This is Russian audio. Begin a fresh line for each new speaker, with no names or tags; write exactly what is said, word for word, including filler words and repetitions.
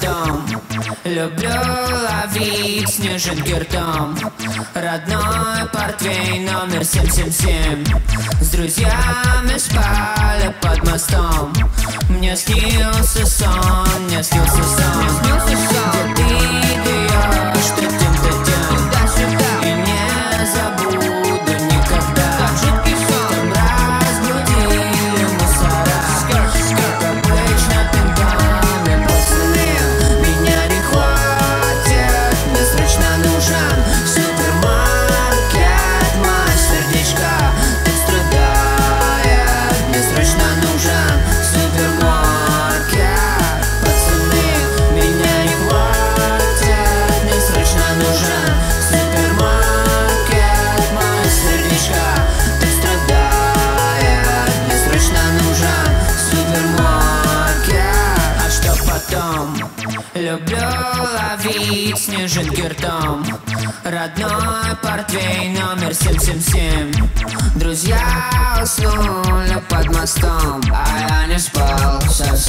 потом? Люблю ловить снежинки ртом. Родной портвейн номер семь семь семь. С друзьями спали под мостом. Мне снился сон, мне снился сон. Где ты даешь, ты тем, ты тем. И не забуду никогда. Там разбудили мусора. Как обычно пинками пацаны. Меня не хватит, мне срочно нужен супермаркет. Мой сердечко, ты страдает. Мне срочно нужен супермаркет. Пацаны, меня не хватит, мне срочно нужен супермаркет. Мое сердечко, ты страдает. Мне срочно нужен супермаркет. А что потом? Люблю ловить снежинки ртом. Родной портвейн номер семь семь семь. Друзья уснули под мостом, а я не спал совсем.